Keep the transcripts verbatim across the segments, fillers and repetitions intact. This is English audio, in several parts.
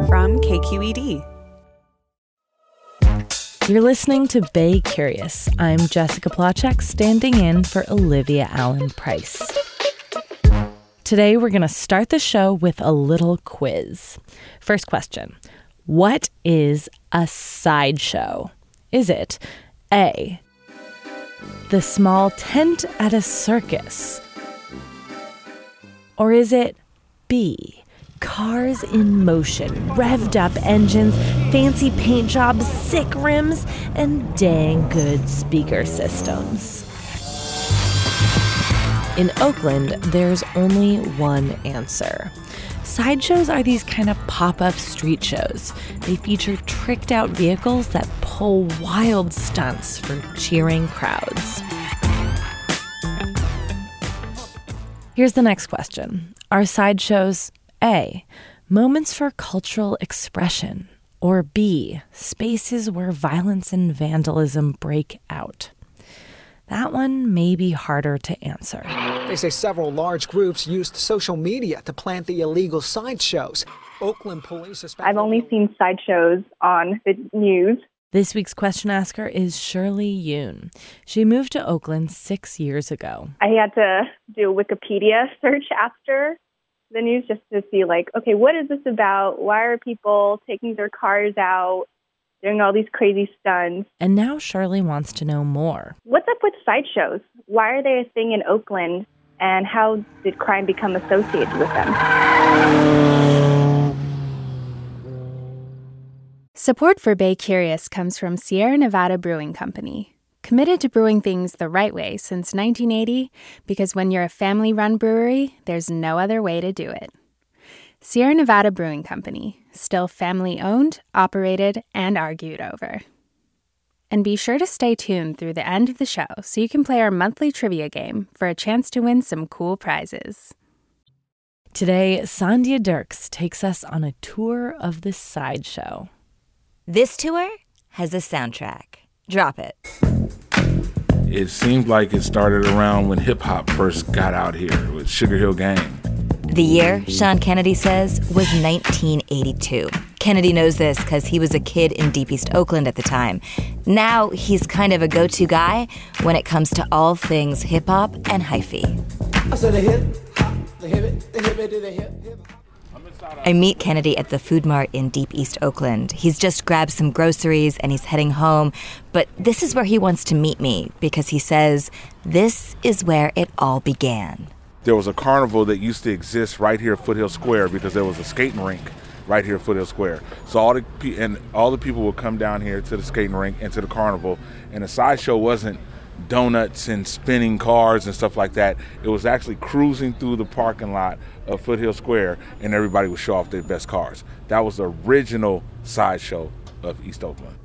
from K Q E D. You're listening to Bay Curious. I'm Jessica Plachek, standing in for Olivia Allen Price. Today, we're going to start the show with a little quiz. First question. What is a sideshow? Is it A, the small tent at a circus? Or is it B, cars in motion, revved up engines, fancy paint jobs, sick rims, and dang good speaker systems? In Oakland, there's only one answer. Sideshows are these kind of pop-up street shows. They feature tricked-out vehicles that pull wild stunts for cheering crowds. Here's the next question. Are sideshows A, moments for cultural expression, or B, spaces where violence and vandalism break out? That one may be harder to answer. They say several large groups used social media to plant the illegal sideshows. Oakland police suspect... I've only seen sideshows on the news. This week's question asker is Shirley Yoon. She moved to Oakland six years ago. I had to do a Wikipedia search after the news just to see, like, okay, what is this about? Why are people taking their cars out, doing all these crazy stunts? And now Shirley wants to know more. What's up with sideshows? Why are they a thing in Oakland? And how did crime become associated with them? Support for Bay Curious comes from Sierra Nevada Brewing Company, committed to brewing things the right way since nineteen eighty, because when you're a family-run brewery, there's no other way to do it. Sierra Nevada Brewing Company, still family-owned, operated, and argued over. And be sure to stay tuned through the end of the show so you can play our monthly trivia game for a chance to win some cool prizes. Today, Sandhya Dirks takes us on a tour of the sideshow. This tour has a soundtrack. Drop it. It seemed like it started around when hip-hop first got out here with Sugar Hill Gang. The year, Sean Kennedy says, was nineteen eighty-two. Kennedy knows this because he was a kid in Deep East Oakland at the time. Now he's kind of a go-to guy when it comes to all things hip-hop and hyphy. I said the hip, the hip, the hip, the hip, hip. I meet Kennedy at the Food Mart in Deep East Oakland. He's just grabbed some groceries and he's heading home. But this is where he wants to meet me because he says this is where it all began. There was a carnival that used to exist right here at Foothill Square because there was a skating rink right here at Foothill Square. So all the pe- and all the people would come down here to the skating rink and to the carnival. And the sideshow wasn't donuts and spinning cars and stuff like that. It was actually cruising through the parking lot of Foothill Square, and everybody would show off their best cars. That was the original sideshow of East Oakland.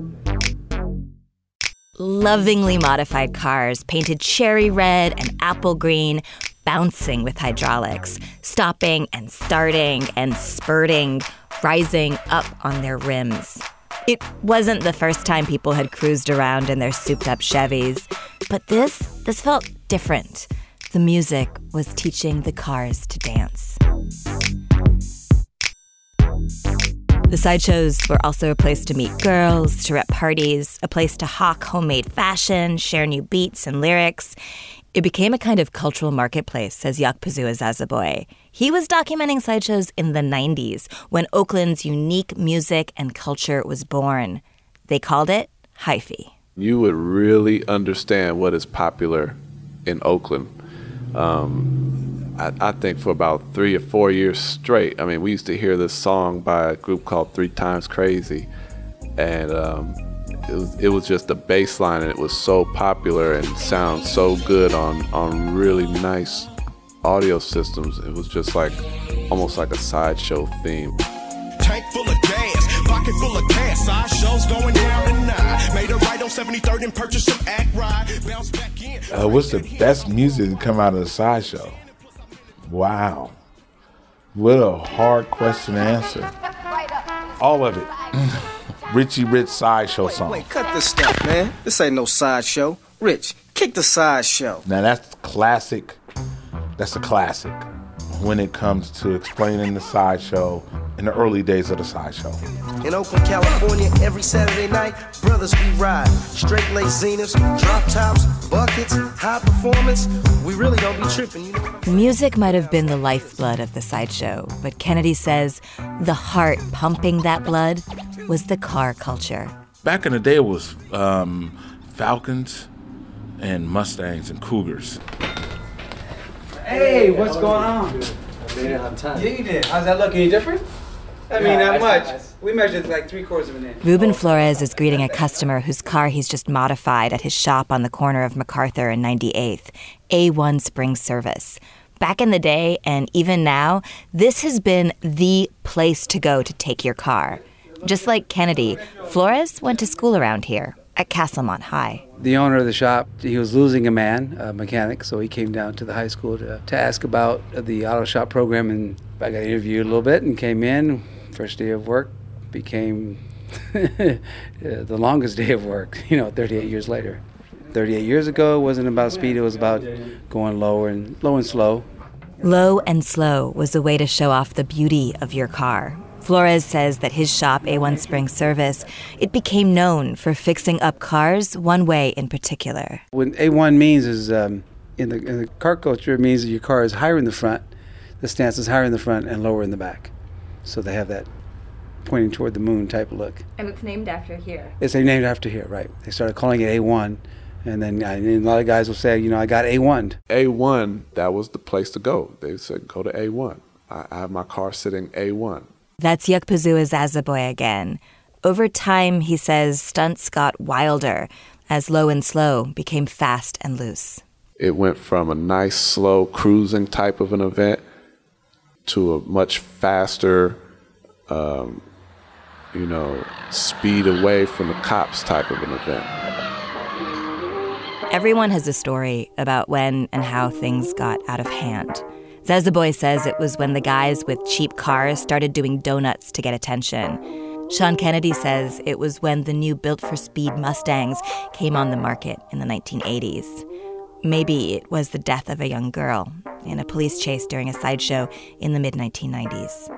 Lovingly modified cars, painted cherry red and apple green, bouncing with hydraulics, stopping and starting and spurting, rising up on their rims. It wasn't the first time people had cruised around in their souped-up Chevys, but this, this felt different. The music was teaching the cars to dance. The sideshows were also a place to meet girls, to rep parties, a place to hawk homemade fashion, share new beats and lyrics. It became a kind of cultural marketplace, says Yakpazua Zazaboy. He was documenting sideshows in the nineties, when Oakland's unique music and culture was born. They called it hyphy. You would really understand what is popular in Oakland. Um, I, I think for about three or four years straight. I mean, we used to hear this song by a group called Three Times Crazy, and um, it was it was just a bass line, and it was so popular and sounds so good on, on really nice audio systems. It was just like almost like a sideshow theme. Tank full of gas, pocket full of cash, side shows going down tonight. Made a right on seventy-third and purchased some act ride. Bounce back in. Uh, what's the best music to come out of the sideshow? Wow. What a hard question to answer. All of it. Richie Rich sideshow song. Wait, cut this stuff, man. This ain't no sideshow. Rich, kick the sideshow. Now that's classic. That's a classic when it comes to explaining the sideshow in the early days of the sideshow. In Oakland, California, every Saturday night, brothers, we ride. Straight lace Zeniths, drop tops, buckets, high performance. We really don't be tripping, you know? Music might have been the lifeblood of the sideshow, but Kennedy says the heart pumping that blood was the car culture. Back in the day, it was um, Falcons and Mustangs and Cougars. Hey, what's going on? I made it on time. Yeah, you did. How's that look? Any different? I mean, not much. We measured like three quarters of an inch. Ruben Flores is greeting a customer whose car he's just modified at his shop on the corner of MacArthur and ninety-eighth, A one Spring Service. Back in the day, and even now, this has been the place to go to take your car. Just like Kennedy, Flores went to school around here at Castlemont High. The owner of the shop, he was losing a man, a mechanic, so he came down to the high school to, to ask about the auto shop program, and I got interviewed a little bit and came in. First day of work became the longest day of work, you know, thirty-eight years later. thirty-eight years ago, it wasn't about speed, it was about going lower and low and slow. Low and slow was a way to show off the beauty of your car. Flores says that his shop, A one Spring Service, it became known for fixing up cars one way in particular. What A one means is, um, in, the, in the car culture, it means that your car is higher in the front, the stance is higher in the front and lower in the back. So they have that pointing toward the moon type of look. And it's named after here. It's named after here, right. They started calling it A one, and then and a lot of guys will say, you know, I got A one. A one, that was the place to go. They said, go to A one. I, I have my car sitting A one. That's Yukpuzua Zazaboy again. Over time, he says, stunts got wilder as Low and Slow became fast and loose. It went from a nice, slow, cruising type of an event to a much faster, um, you know, speed away from the cops type of an event. Everyone has a story about when and how things got out of hand. Zazaboy says it was when the guys with cheap cars started doing donuts to get attention. Sean Kennedy says it was when the new built-for-speed Mustangs came on the market in the nineteen eighties. Maybe it was the death of a young girl in a police chase during a sideshow in the mid nineteen nineties.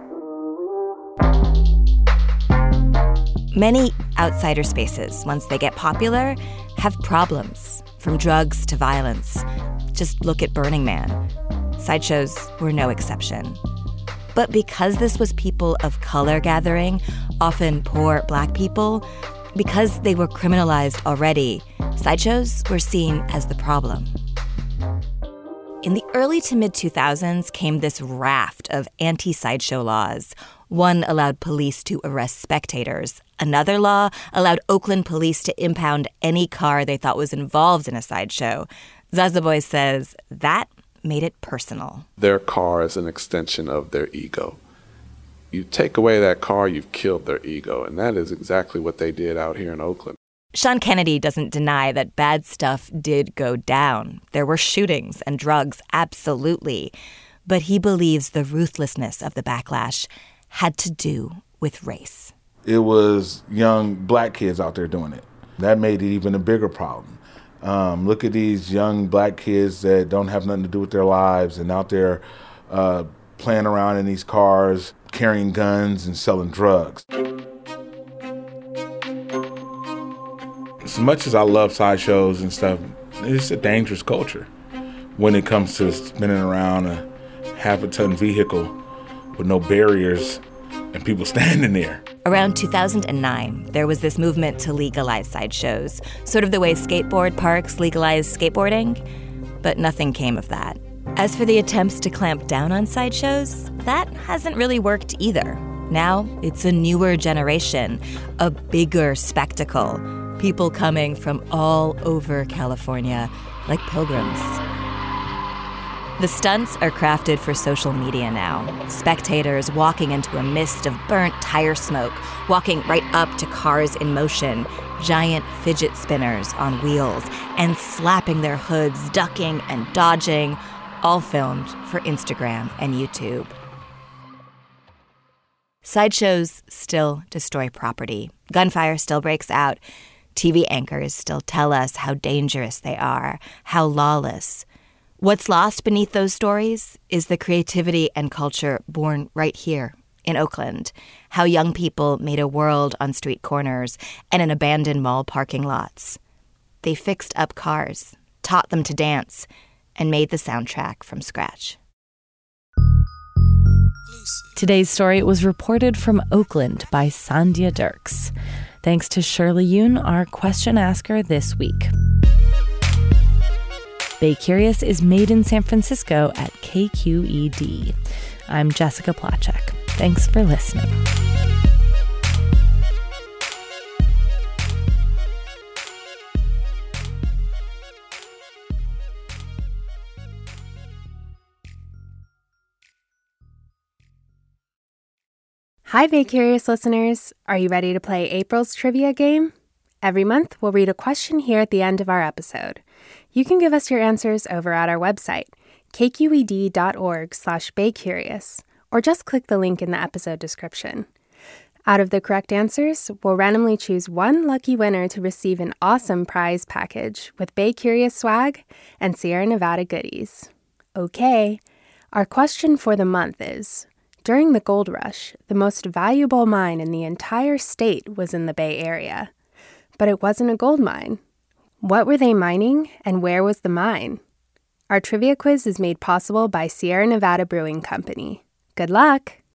Many outsider spaces, once they get popular, have problems, from drugs to violence. Just look at Burning Man. Sideshows were no exception. But because this was people of color gathering, often poor black people, because they were criminalized already, sideshows were seen as the problem. In the early to mid two thousands came this raft of anti-sideshow laws. One allowed police to arrest spectators. Another law allowed Oakland police to impound any car they thought was involved in a sideshow. Zazaboy says that made it personal. Their car is an extension of their ego. You take away that car, you've killed their ego, and that is exactly what they did out here in Oakland. Sean Kennedy doesn't deny that bad stuff did go down. There were shootings and drugs, absolutely. But he believes the ruthlessness of the backlash had to do with race. It was young black kids out there doing it. That made it even a bigger problem. Um, look at these young black kids that don't have nothing to do with their lives and out there uh, playing around in these cars, carrying guns and selling drugs. As much as I love sideshows and stuff, it's a dangerous culture when it comes to spinning around a half-a-ton vehicle with no barriers and people standing there. Around two thousand nine, there was this movement to legalize sideshows, sort of the way skateboard parks legalized skateboarding, but nothing came of that. As for the attempts to clamp down on sideshows, that hasn't really worked either. Now, it's a newer generation, a bigger spectacle, people coming from all over California, like pilgrims. The stunts are crafted for social media now. Spectators walking into a mist of burnt tire smoke, walking right up to cars in motion, giant fidget spinners on wheels, and slapping their hoods, ducking and dodging, all filmed for Instagram and YouTube. Sideshows still destroy property. Gunfire still breaks out. T V anchors still tell us how dangerous they are, how lawless. What's lost beneath those stories is the creativity and culture born right here in Oakland, how young people made a world on street corners and in abandoned mall parking lots. They fixed up cars, taught them to dance, and made the soundtrack from scratch. Today's story was reported from Oakland by Sandhya Dirks. Thanks to Shirley Yoon, our question asker this week. Bay Curious is made in San Francisco at K Q E D. I'm Jessica Placzek. Thanks for listening. Hi, Bay Curious listeners. Are you ready to play April's trivia game? Every month, we'll read a question here at the end of our episode. You can give us your answers over at our website, kqed.org slash baycurious, or just click the link in the episode description. Out of the correct answers, we'll randomly choose one lucky winner to receive an awesome prize package with Bay Curious swag and Sierra Nevada goodies. Okay, our question for the month is, during the gold rush, the most valuable mine in the entire state was in the Bay Area. But it wasn't a gold mine. What were they mining, and where was the mine? Our trivia quiz is made possible by Sierra Nevada Brewing Company. Good luck!